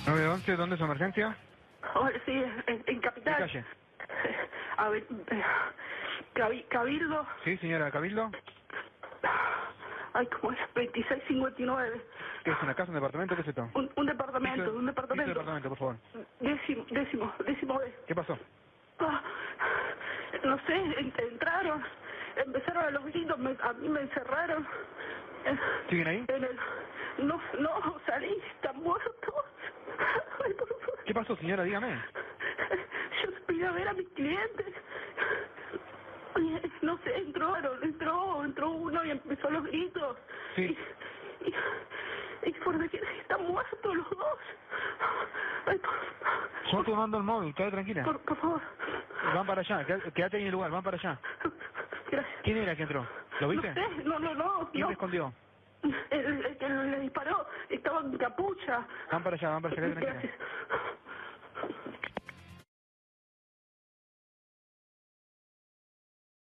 911, ¿dónde es su emergencia? Ahora sí, en Capital. ¿Qué calle? A ver, Cabildo. Sí, señora, ¿Cabildo? Ay, ¿cómo es? 2659. ¿Qué es, una casa, un departamento? ¿Qué es esto? Un departamento, Piso- un departamento. piso de departamento, por favor. Décimo B. ¿Qué pasó? Ah, no sé, entraron, empezaron a los gritos, a mí me encerraron. ¿Siguen ahí? No, salí, están muertos. Ay, por favor. ¿Qué pasó, señora? Dígame. Yo fui a ver a mis clientes. No sé, entró uno y empezó los gritos. Sí. Y por decir, están muertos los dos. Ay, Yo te mando el móvil, quédate tranquila. por favor. Van para allá, quédate ahí en el lugar, van para allá. Gracias. ¿Quién era que entró? ¿Lo viste? No sé, no. ¿Quién te escondió? El que le disparó estaba en capucha. Van para allá, quédate tranquila. Gracias.